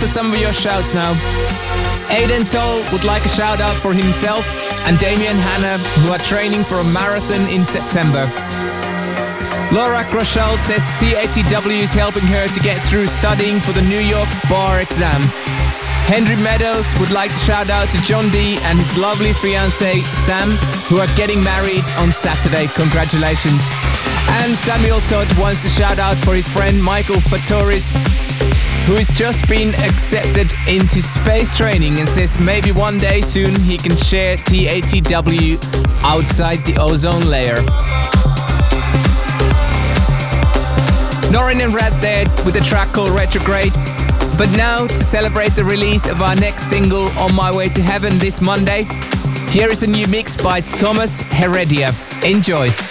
some of your shouts now. Aidan Toll would like a shout out for himself and Damien Hanna, who are training for a marathon in September. Laura Groschel says TATW is helping her to get through studying for the New York bar exam. Henry Meadows would like to shout out to John D and his lovely fiancée Sam, who are getting married on Saturday. Congratulations. And Samuel Todd wants to shout out for his friend Michael Fatoris, who has just been accepted into space training and says maybe one day soon he can share TATW outside the ozone layer. Norin and Rat there with a track called Retrograde. But now, to celebrate the release of our next single, On My Way to Heaven, this Monday, here is a new mix by Thomas Heredia. Enjoy.